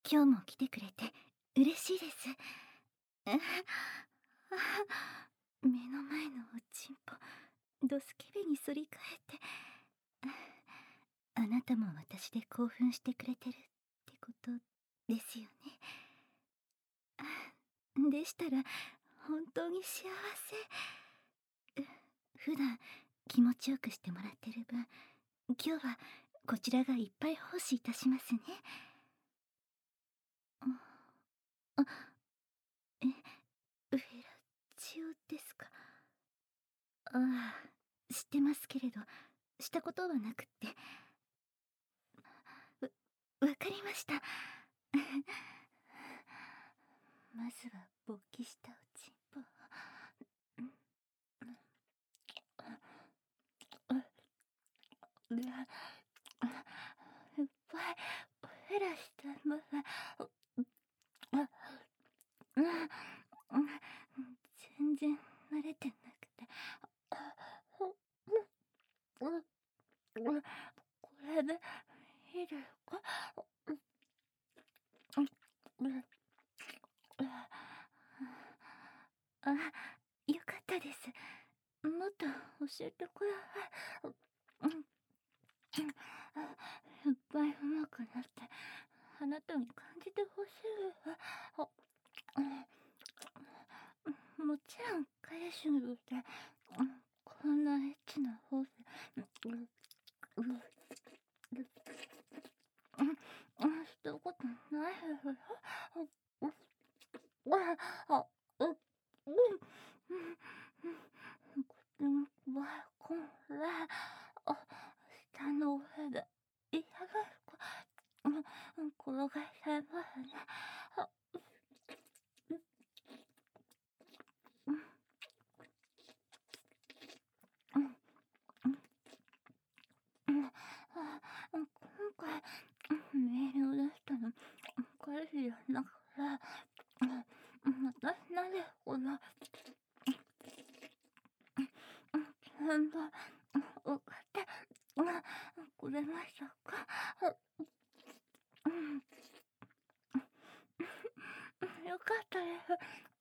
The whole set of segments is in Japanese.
今日も来てくれて嬉しいです。あ目の前のおちんぽ、ドスケベに反り返って、あなたも私で興奮してくれてるってことですよね。でしたら本当に幸せ。普段気持ちよくしてもらってる分、今日はこちらがいっぱい奉仕いたしますね。あ、え、フェラチオですか？ああ、知ってますけれど、したことはなくって。わかりました。まずは勃起したおちんぽ。いっぱいフェラしたまま、全然慣れてなくて。これでいいですか？あ、よかったです。もっと教えてください。いっぱい上手くなって、あなたに感じてほしいです。もちろん彼氏にとってこんなエッチな方式したことないですよ。口の前これ下の上で嫌ですか？転がしちゃいますね。今回メールを出したの彼氏じゃなくて、私なんでこんな全部分かってくれましたか？よかったです。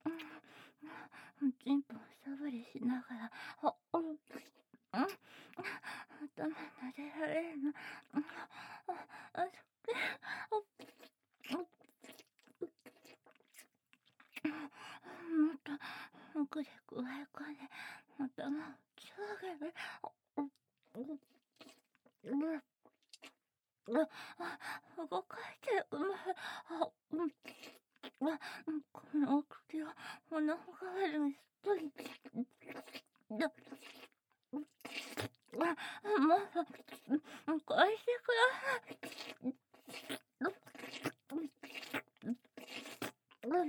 ちんぽしゃぶりしながら、頭撫でられるの。もっと奥で加え込んで、頭を上下で、動かしてうまい。このお口を鼻の代わりにしっとり。もっと返してくださ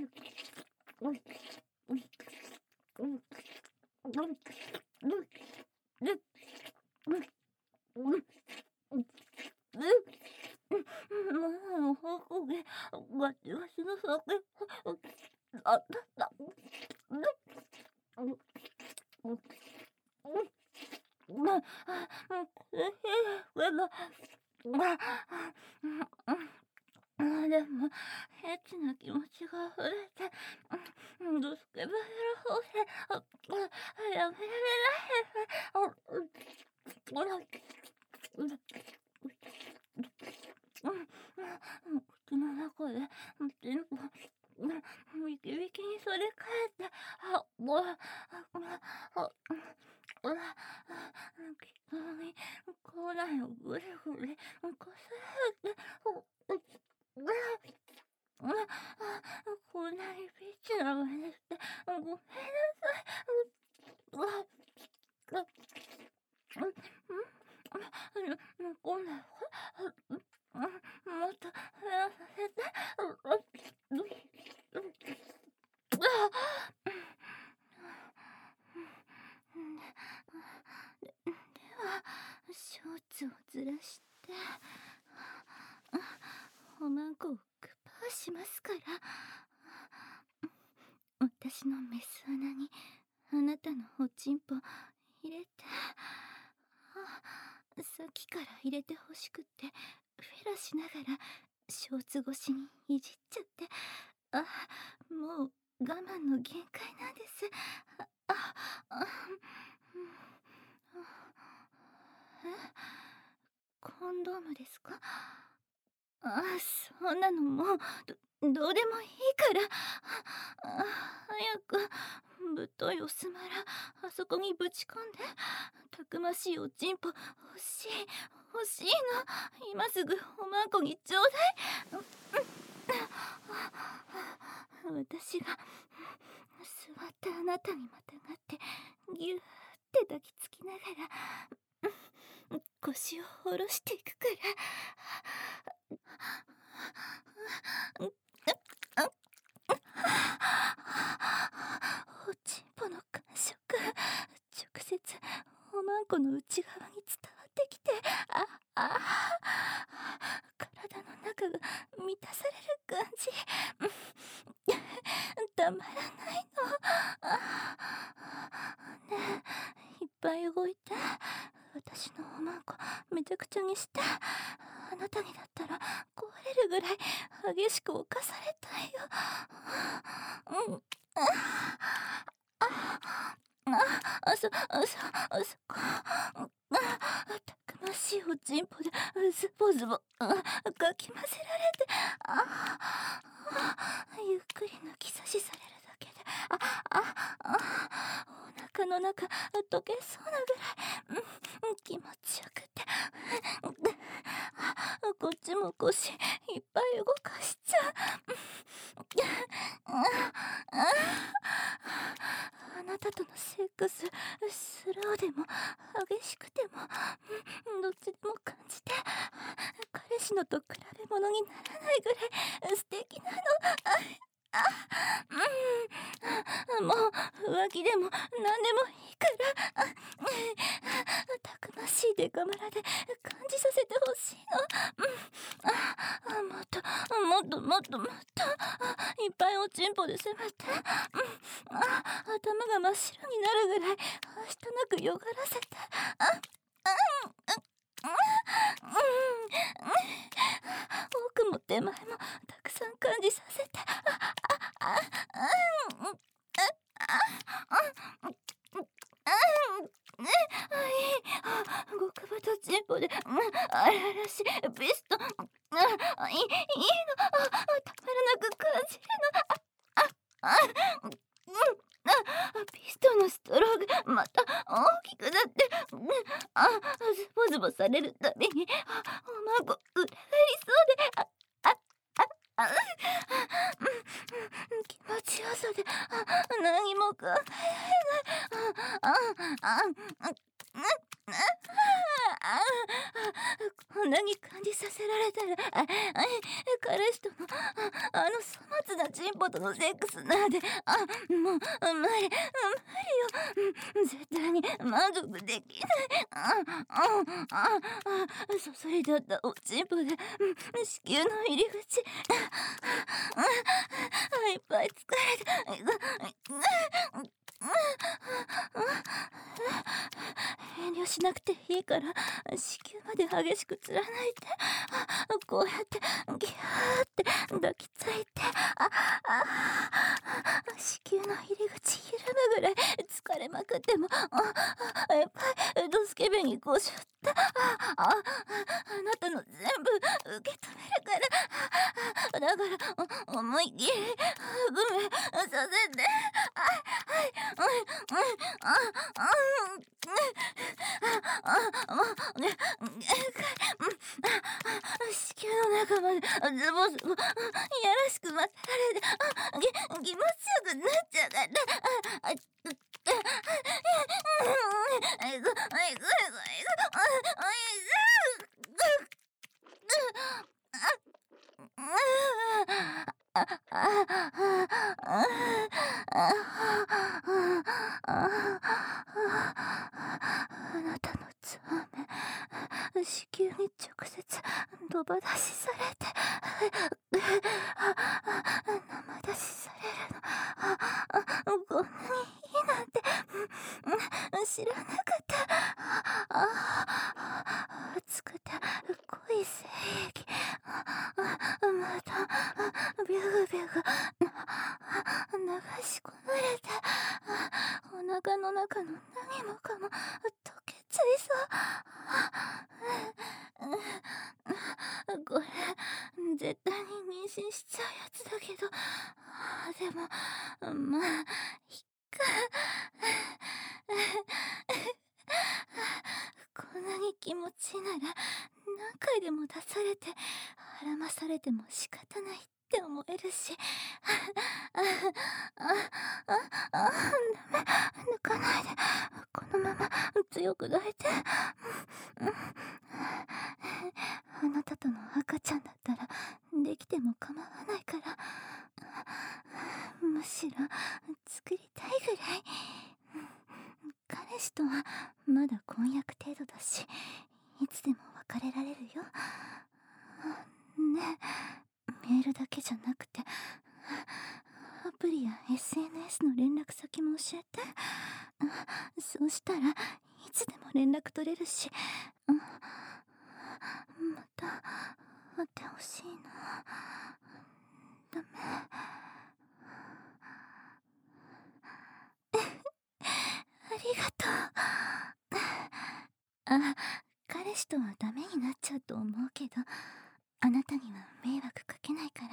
い。もうほこげガチガチの酒あった。でもエッチな気持ちが溢れて、ドスケベフェラ方式やめられないです。口の中で全部ビキビキに反り返って、気に口内をぐりぐりこすってこんなにピッチな真似してごめんなさい。今度はもっと減らさせて。ではショーツをずらしておまんこをグパーしますから。私のメス穴にあなたのおちんぽ入れて。さっきから入れてほしくってフェラしながらショーツ越しにいじっちゃって、もう我慢の限界なんです。あ、あ、うん、コンドームですか？そんなのもう、どうでもいいから。早く、ぶっといおすまら、あそこにぶち込んで、たくましいおちんぽ、欲しい、欲しいの。今すぐおまんこにちょうだい。私が、座ったあなたにまたがって、ぎゅーって抱きつきながら、腰を下ろしていくから。おちんぽの感触、直接おまんこの内側に伝わってきて、体の中が満たされる感じ。たまらないの。ねえ、いっぱい動いて。私のおまんこめちゃくちゃにして。あなたにだったら壊れるぐらい激しく犯されたいよ。うん。そこ。たくましいおちんぽでズボズボかき混ぜられて、ゆっくり抜き差しされるだけで、お腹の中溶けそうなぐらい、気持ちよくて、こっちも腰いっぱい動かしちゃう。あなたとのセックス、スローでも激しくても、どっちでも感じて、彼氏のと比べ物にならないぐらい素敵なの。もう浮気でも何でもいいから、たくましいデカムラで感じさせてほしいの。もっといっぱいおちんぽで攻めて、頭が真っ白になるぐらいはしたなくよがらせて、奥も手前もたくさん感じさせて、極太チンポで、あららしいベスト、いいの、たまらなく感じるの。ピストのストローがまた大きくなって、ズボズボされるたびにおまんこ裏返りそうで、気持ちよさで何も考えられない。こんなに感じさせられたら、彼氏との粗末なチンポとのセックスなんて、もう無理よ。絶対に満足できない。そそり立ったおちんぽで、子宮の入り口、いっぱい疲れて、遠慮しなくていいから子宮まで激しく貫いて、こうやってギューって抱きついて、子宮の入り口緩むぐらい疲れまくっても、やっぱりドスケベにこうしょって、あなたの全部受け止めるから、だから思いっきりグメさせて、もうね、子宮の中までズボズボやらしく混ぜられて、気持ちよくなっちゃうから、あなたのツアメ、子宮に直接ドバ出しされて、生出しされるの、こんなにいいなんて、知らなかった。熱くて濃い精液、 絶対に妊娠しちゃうやつだけど、でも、まあ、いっか。こんなに気持ちいいなら、何回でも出されて、孕まされても仕方ないって思えるし。ダメ、抜かないで。このまま強く抱いて。あなたとの赤ちゃんだったらできても構わないから、むしろ作りたいぐらい。彼氏とはまだ婚約程度だし、いつでも別れられるよ。ねえ、メールだけじゃなくてアプリや SNS の連絡先も教えて。そうしたらいつでも連絡取れるし、また会ってほしいな。ダメ。ありがとう。彼氏とはダメになっちゃうと思うけど、あなたには迷惑かけないから。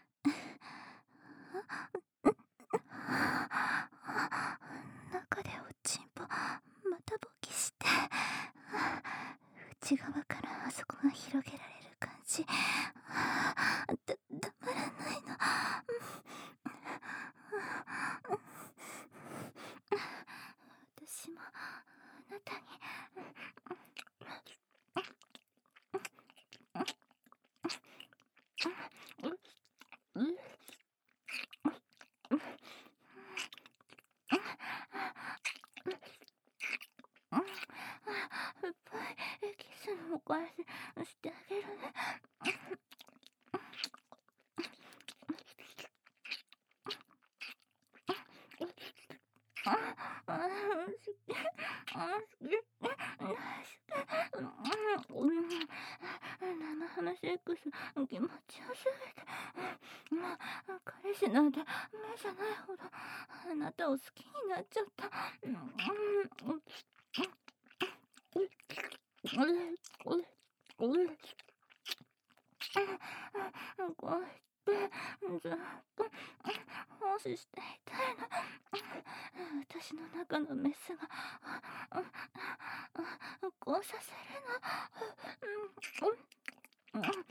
中でおちんぽまた勃起して、内側からあそこが広げられる感じ。たまらないの。私もあなたに。キスのお返ししてあげるね。生花セックス気持ちよすぎて、彼氏なんて目じゃないほどあなたを好きになっちゃった。こうしてずっと奉仕していたいの。私の中のメスがこうさせるの。